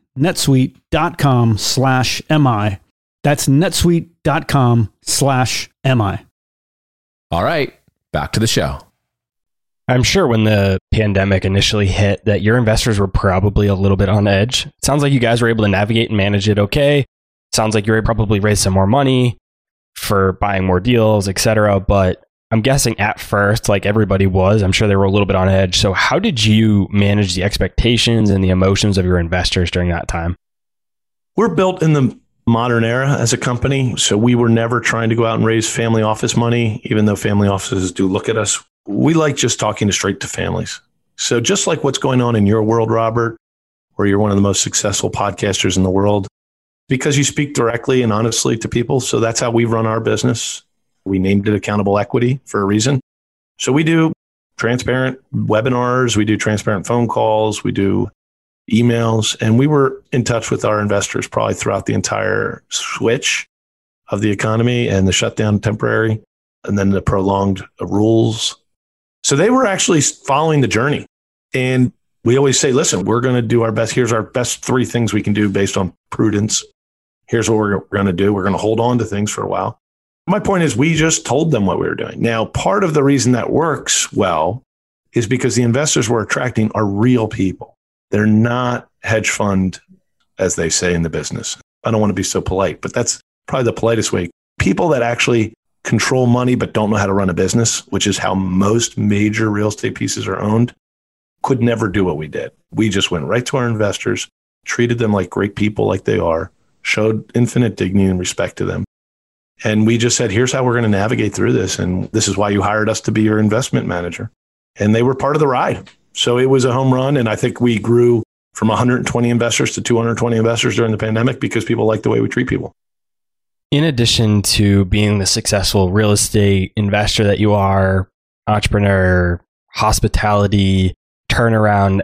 netsuite.com/MI. That's netsuite.com/MI. All right, back to the show. I'm sure when the pandemic initially hit that your investors were probably a little bit on edge. It sounds like you guys were able to navigate and manage it okay. Sounds like you were probably raised some more money for buying more deals, etc. But I'm guessing at first, like everybody was, I'm sure they were a little bit on edge. So how did you manage the expectations and the emotions of your investors during that time? We're built in the modern era as a company. So we were never trying to go out and raise family office money, even though family offices do look at us. We like just talking straight to families. So just like what's going on in your world, Robert, where you're one of the most successful podcasters in the world, because you speak directly and honestly to people. So that's how we run our business. We named it Accountable Equity for a reason. So we do transparent webinars, we do transparent phone calls, we do emails, and we were in touch with our investors probably throughout the entire switch of the economy and the shutdown temporary, and then the prolonged rules. So they were actually following the journey. And we always say, listen, we're going to do our best. Here's our best 3 things we can do based on prudence. Here's what we're going to do. We're going to hold on to things for a while. My point is we just told them what we were doing. Now, part of the reason that works well is because the investors we're attracting are real people. They're not hedge fund, as they say in the business. I don't want to be so polite, but that's probably the politest way. People that actually control money but don't know how to run a business, which is how most major real estate pieces are owned, could never do what we did. We just went right to our investors, treated them like great people like they are, showed infinite dignity and respect to them. And we just said, here's how we're going to navigate through this. And this is why you hired us to be your investment manager. And they were part of the ride. So it was a home run. And I think we grew from 120 investors to 220 investors during the pandemic because people like the way we treat people. In addition to being the successful real estate investor that you are, entrepreneur, hospitality, turnaround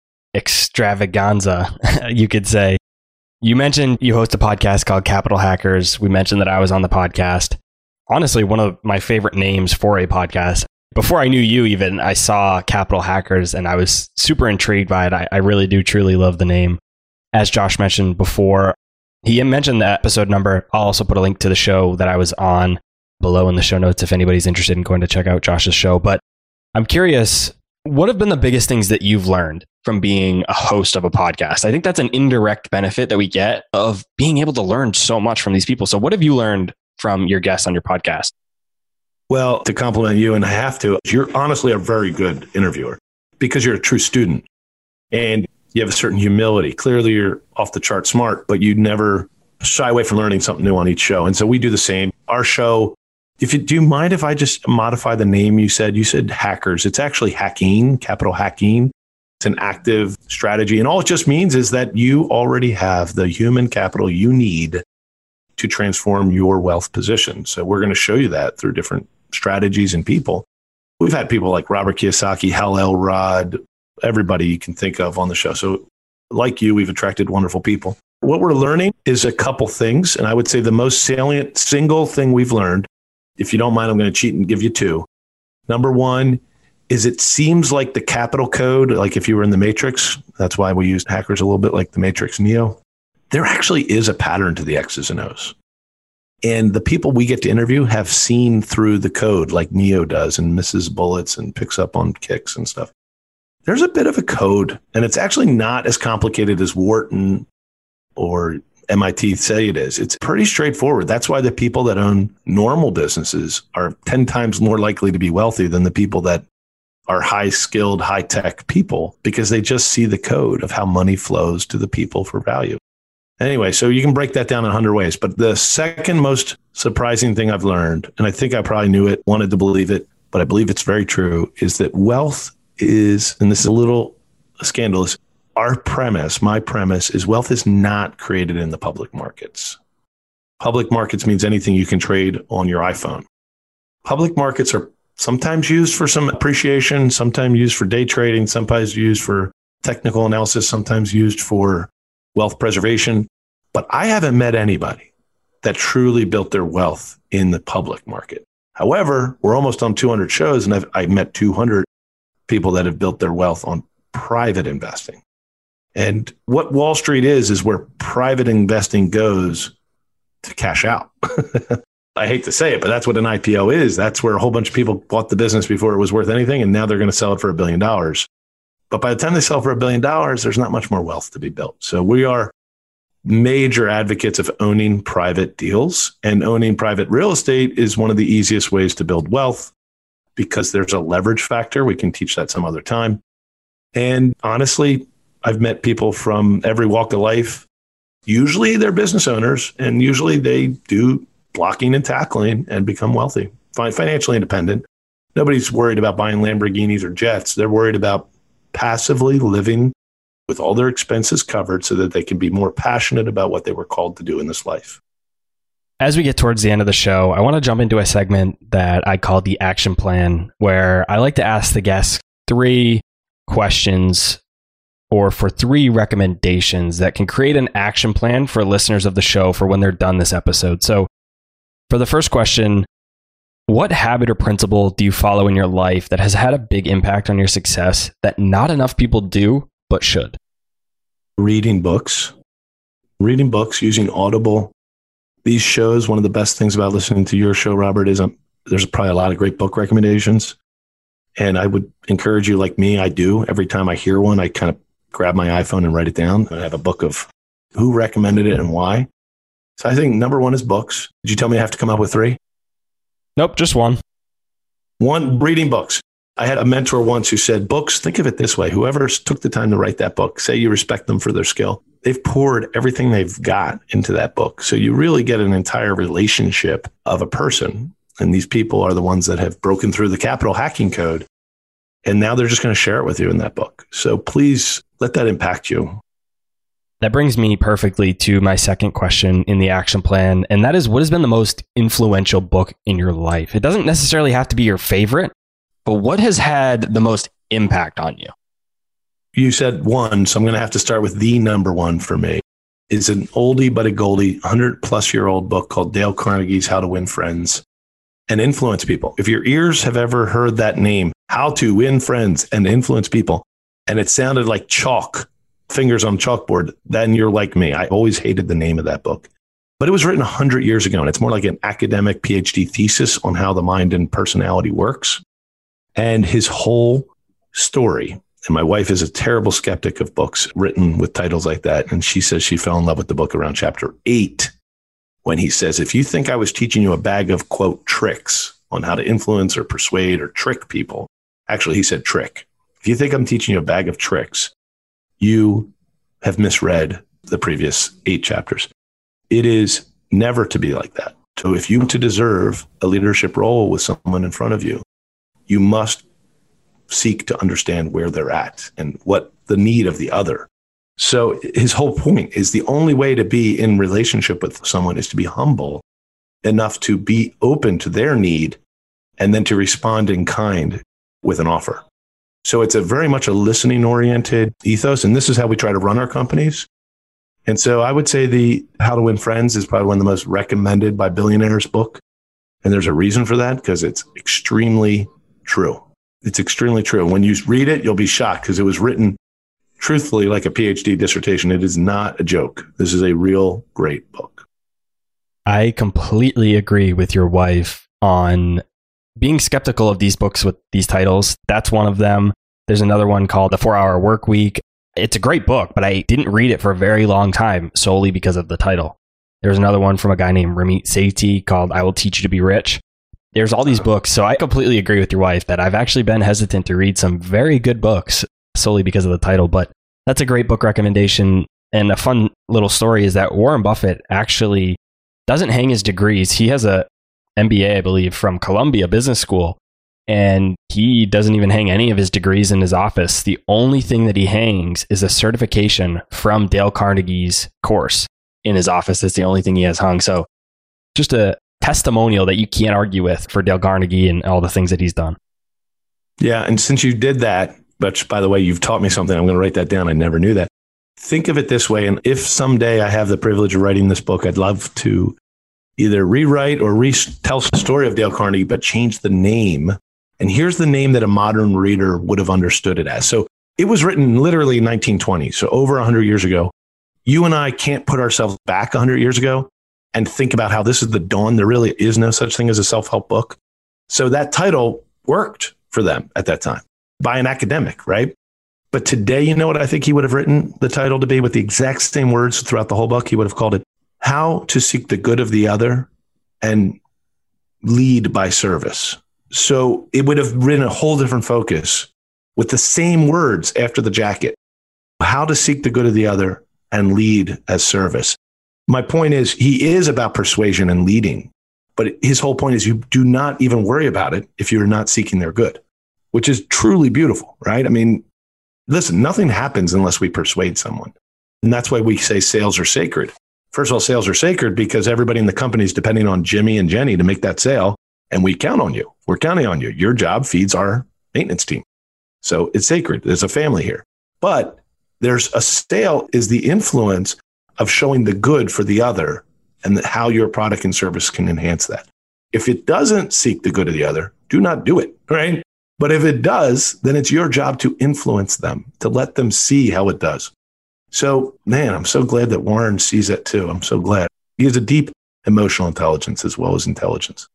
extravaganza, you could say, you mentioned you host a podcast called Capital Hackers. We mentioned that I was on the podcast. Honestly, one of my favorite names for a podcast. Before I knew you even, I saw Capital Hackers and I was super intrigued by it. I really do truly love the name. As Josh mentioned before, he mentioned the episode number. I'll also put a link to the show that I was on below in the show notes if anybody's interested in going to check out Josh's show. But I'm curious, what have been the biggest things that you've learned from being a host of a podcast? I think that's an indirect benefit that we get of being able to learn so much from these people. So what have you learned from your guests on your podcast? Well, to compliment you, and I have to, you're honestly a very good interviewer because you're a true student and you have a certain humility. Clearly, you're off the chart smart, but you never shy away from learning something new on each show. And so we do the same. Our show, do you mind if I just modify the name you said? You said hackers. It's actually hacking, capital hacking. It's an active strategy. And all it just means is that you already have the human capital you need to transform your wealth position. So we're going to show you that through different strategies and people. We've had people like Robert Kiyosaki, Hal Elrod, everybody you can think of on the show. So like you, we've attracted wonderful people. What we're learning is a couple things. And I would say the most salient single thing we've learned, if you don't mind, I'm going to cheat and give you two. Number one is it seems like the capital code, like if you were in the Matrix, that's why we use hackers a little bit like the Matrix Neo. There actually is a pattern to the X's and O's. And the people we get to interview have seen through the code like Neo does and misses bullets and picks up on kicks and stuff. There's a bit of a code, and it's actually not as complicated as Wharton or MIT say it is. It's pretty straightforward. That's why the people that own normal businesses are 10 times more likely to be wealthy than the people that are high-skilled, high-tech people, because they just see the code of how money flows to the people for value. Anyway, so you can break that down in 100 ways. But the second most surprising thing I've learned, and I think I probably knew it, wanted to believe it, but I believe it's very true, is that wealth is, and this is a little scandalous, our premise, my premise, is wealth is not created in the public markets. Public markets means anything you can trade on your iPhone. Public markets are sometimes used for some appreciation, sometimes used for day trading, sometimes used for technical analysis, sometimes used for wealth preservation. But I haven't met anybody that truly built their wealth in the public market. However, we're almost on 200 shows, and I've met 200 people that have built their wealth on private investing. And what Wall Street is where private investing goes to cash out. I hate to say it, but that's what an IPO is. That's where a whole bunch of people bought the business before it was worth anything, and now they're going to sell it for $1 billion. But by the time they sell for $1 billion, there's not much more wealth to be built. So we are major advocates of owning private deals, and owning private real estate is one of the easiest ways to build wealth because there's a leverage factor. We can teach that some other time. And honestly, I've met people from every walk of life. Usually they're business owners, and usually they do blocking and tackling and become wealthy, financially independent. Nobody's worried about buying Lamborghinis or jets. They're worried about passively living with all their expenses covered so that they can be more passionate about what they were called to do in this life. As we get towards the end of the show, I want to jump into a segment that I call the action plan, where I like to ask the guests 3 questions or for 3 recommendations that can create an action plan for listeners of the show for when they're done this episode. So for the first question, what habit or principle do you follow in your life that has had a big impact on your success that not enough people do, but should? Reading books, using Audible. These shows, one of the best things about listening to your show, Robert, is there's probably a lot of great book recommendations. And I would encourage you, like me, I do. Every time I hear one, I kind of grab my iPhone and write it down. I have a book of who recommended it and why. So I think number 1 is books. Did you tell me I have to come up with 3? Nope, just 1. 1, reading books. I had a mentor once who said, books, think of it this way. Whoever took the time to write that book, say you respect them for their skill. They've poured everything they've got into that book. So you really get an entire relationship of a person. And these people are the ones that have broken through the capital hacking code. And now they're just going to share it with you in that book. So please let that impact you. That brings me perfectly to my second question in the action plan. And that is, what has been the most influential book in your life? It doesn't necessarily have to be your favorite, but what has had the most impact on you? You said 1, so I'm going to have to start with the number 1 for me. It's an oldie but a goldie, 100-plus-year-old book called Dale Carnegie's How to Win Friends and Influence People. If your ears have ever heard that name, How to Win Friends and Influence People, and it sounded like chalk, fingers on chalkboard, then you're like me. I always hated the name of that book. But it was written 100 years ago, and it's more like an academic PhD thesis on how the mind and personality works. And his whole story, and my wife is a terrible skeptic of books written with titles like that, and she says she fell in love with the book around chapter 8, when he says, if you think I was teaching you a bag of, quote, tricks, on how to influence or persuade or trick people. Actually, he said trick. If you think I'm teaching you a bag of tricks, you have misread the previous 8 chapters. It is never to be like that. So if you want to deserve a leadership role with someone in front of you, you must seek to understand where they're at and what the need of the other. So his whole point is the only way to be in relationship with someone is to be humble enough to be open to their need and then to respond in kind with an offer. So it's a very much a listening oriented ethos. And this is how we try to run our companies. And so I would say the How to Win Friends is probably one of the most recommended by billionaires book. And there's a reason for that, because it's extremely true. It's extremely true. When you read it, you'll be shocked because it was written truthfully like a PhD dissertation. It is not a joke. This is a real great book. I completely agree with your wife on being skeptical of these books with these titles. That's one of them. There's another one called The 4-Hour Workweek. It's a great book, but I didn't read it for a very long time solely because of the title. There's another one from a guy named Ramit Sethi called I Will Teach You to Be Rich. There's all these books. So I completely agree with your wife that I've actually been hesitant to read some very good books solely because of the title, but that's a great book recommendation. And a fun little story is that Warren Buffett actually doesn't hang his degrees. He has a MBA, I believe, from Columbia Business School, and he doesn't even hang any of his degrees in his office. The only thing that he hangs is a certification from Dale Carnegie's course in his office. That's the only thing he has hung. So just a testimonial that you can't argue with for Dale Carnegie and all the things that he's done. Yeah. And since you did that, which by the way, you've taught me something, I'm going to write that down. I never knew that. Think of it this way. And if someday I have the privilege of writing this book, I'd love to either rewrite or tell the story of Dale Carnegie, but change the name. And here's the name that a modern reader would have understood it as. So it was written literally in 1920. So over 100 years ago. You and I can't put ourselves back 100 years ago and think about how this is the dawn. There really is no such thing as a self-help book. So that title worked for them at that time by an academic, right? But today, you know what I think he would have written the title to be with the exact same words throughout the whole book? He would have called it How to Seek the Good of the Other and Lead by Service. So it would have written a whole different focus with the same words after the jacket. How to seek the good of the other and lead as service. My point is, he is about persuasion and leading, but his whole point is you do not even worry about it if you're not seeking their good, which is truly beautiful, right? I mean, listen, nothing happens unless we persuade someone. And that's why we say sales are sacred. First of all, sales are sacred because everybody in the company is depending on Jimmy and Jenny to make that sale. And we count on you. We're counting on you. Your job feeds our maintenance team. So it's sacred. There's a family here. But there's a sale is the influence of showing the good for the other and how your product and service can enhance that. If it doesn't seek the good of the other, do not do it, right? But if it does, then it's your job to influence them, to let them see how it does. So, man, I'm so glad that Warren sees that too. I'm so glad. He has a deep emotional intelligence as well as intelligence.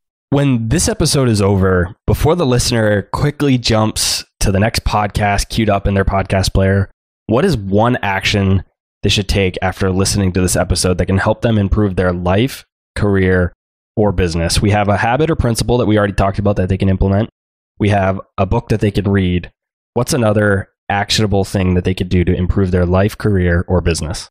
When this episode is over, before the listener quickly jumps to the next podcast queued up in their podcast player, what is one action they should take after listening to this episode that can help them improve their life, career, or business? We have a habit or principle that we already talked about that they can implement. We have a book that they can read. What's another actionable thing that they could do to improve their life, career, or business?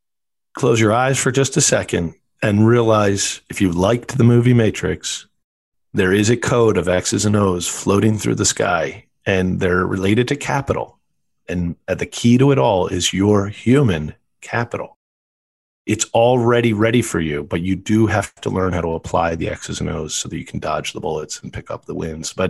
Close your eyes for just a second and realize if you liked the movie Matrix, there is a code of X's and O's floating through the sky, and they're related to capital. And the key to it all is your human capital. It's already ready for you, but you do have to learn how to apply the X's and O's so that you can dodge the bullets and pick up the wins. But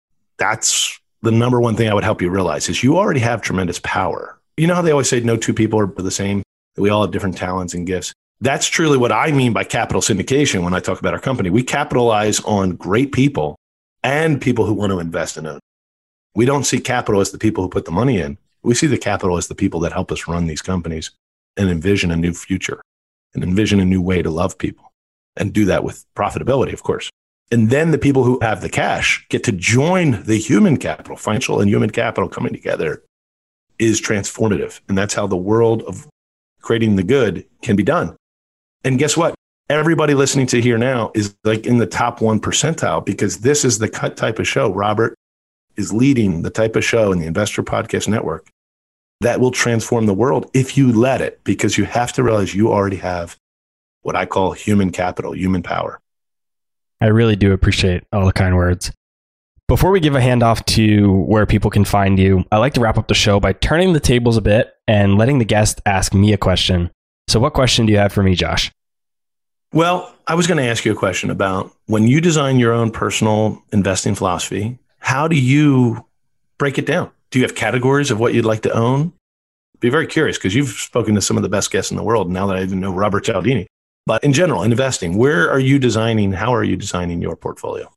that's the number one thing I would help you realize is you already have tremendous power. You know how they always say no two people are the same, that we all have different talents and gifts. That's truly what I mean by capital syndication when I talk about our company. We capitalize on great people and people who want to invest in it. We don't see capital as the people who put the money in. We see the capital as the people that help us run these companies and envision a new future and envision a new way to love people and do that with profitability, of course. And then the people who have the cash get to join the human capital. Financial and human capital coming together is transformative. And that's how the world of creating the good can be done. And guess what? everybody listening to here now is like in the top 1 percentile, because this is the type of show. Robert is leading the type of show in the Investor Podcast Network that will transform the world if you let it, because you have to realize you already have what I call human capital, human power. I really do appreciate all the kind words. Before we give a handoff to where people can find you, I like to wrap up the show by turning the tables a bit and letting the guest ask me a question. So what question do you have for me, Josh? Well, I was going to ask you a question about when you design your own personal investing philosophy, how do you break it down? Do you have categories of what you'd like to own? Be very curious, because you've spoken to some of the best guests in the world now that I even know Robert Cialdini. But in general, in investing, where are you designing? How are you designing your portfolio?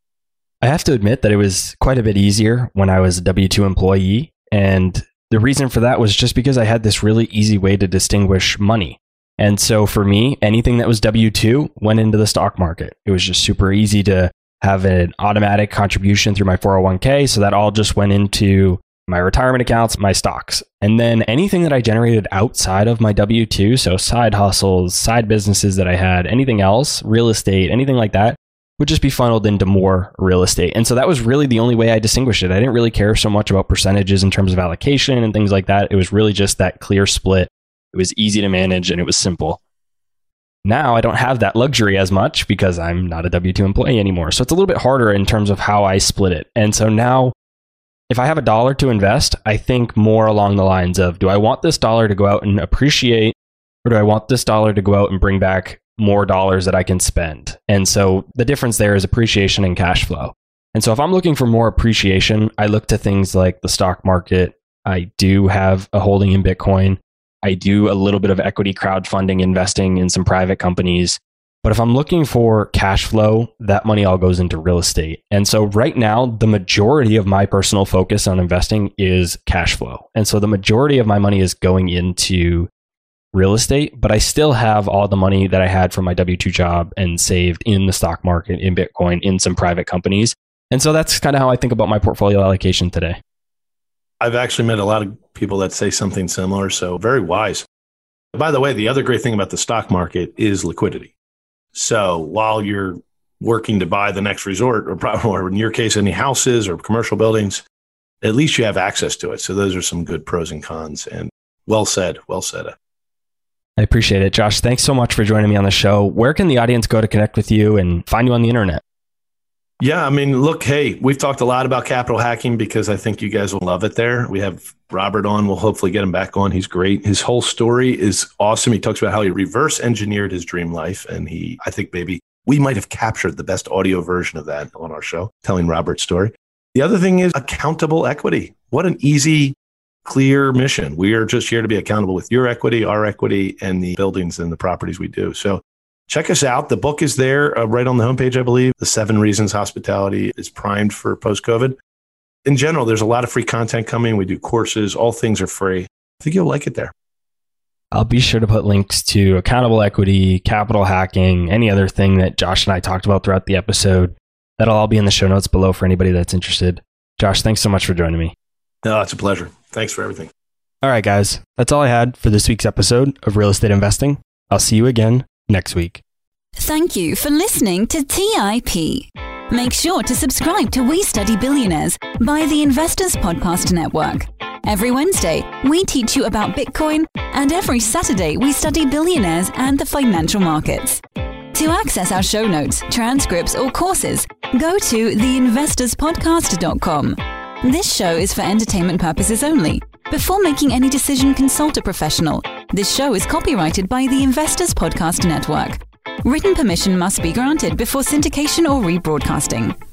I have to admit that it was quite a bit easier when I was a W-2 employee. And the reason for that was just because I had this really easy way to distinguish money. And so for me, anything that was W-2 went into the stock market. It was just super easy to have an automatic contribution through my 401k. So that all just went into my retirement accounts, my stocks. And then anything that I generated outside of my W-2, so side hustles, side businesses that I had, anything else, real estate, anything like that, would just be funneled into more real estate. And so that was really the only way I distinguished it. I didn't really care so much about percentages in terms of allocation and things like that. It was really just that clear split. It was easy to manage and it was simple. Now I don't have that luxury as much because I'm not a W-2 employee anymore. So it's a little bit harder in terms of how I split it. And so now if I have $1 to invest, I think more along the lines of, do I want this dollar to go out and appreciate, or do I want this dollar to go out and bring back more dollars that I can spend? And so the difference there is appreciation and cash flow. And so if I'm looking for more appreciation, I look to things like the stock market. I do have a holding in Bitcoin. I do a little bit of equity crowdfunding, investing in some private companies. But if I'm looking for cash flow, that money all goes into real estate. And so right now, the majority of my personal focus on investing is cash flow. And so the majority of my money is going into real estate, but I still have all the money that I had from my W-2 job and saved in the stock market, in Bitcoin, in some private companies. And so that's kind of how I think about my portfolio allocation today. I've actually met a lot of people that say something similar, so very wise. By the way, the other great thing about the stock market is liquidity. So while you're working to buy the next resort, or in your case, any houses or commercial buildings, at least you have access to it. So those are some good pros and cons. And well said, well said. I appreciate it. Josh, thanks so much for joining me on the show. Where can the audience go to connect with you and find you on the internet? Yeah, I mean, look, hey, we've talked a lot about capital hacking because I think you guys will love it there. We have Robert on. We'll hopefully get him back on. He's great. His whole story is awesome. He talks about how he reverse engineered his dream life. And I think maybe we might have captured the best audio version of that on our show, telling Robert's story. The other thing is accountable equity. What an easy, clear mission. We are just here to be accountable with your equity, our equity, and the buildings and the properties we do. So check us out. The book is there right on the homepage, I believe. The 7 Reasons Hospitality is primed for post-COVID. In general, there's a lot of free content coming. We do courses. All things are free. I think you'll like it there. I'll be sure to put links to accountable equity, capital hacking, any other thing that Josh and I talked about throughout the episode. That'll all be in the show notes below for anybody that's interested. Josh, thanks so much for joining me. No, it's a pleasure. Thanks for everything. All right, guys. That's all I had for this week's episode of Real Estate Investing. I'll see you again next week. Thank you for listening to TIP. Make sure to subscribe to We Study Billionaires by the Investors Podcast Network. Every Wednesday, we teach you about Bitcoin, and every Saturday, we study billionaires and the financial markets. To access our show notes, transcripts, or courses, go to theinvestorspodcast.com. This show is for entertainment purposes only. Before making any decision, consult a professional. This show is copyrighted by the Investors Podcast Network. Written permission must be granted before syndication or rebroadcasting.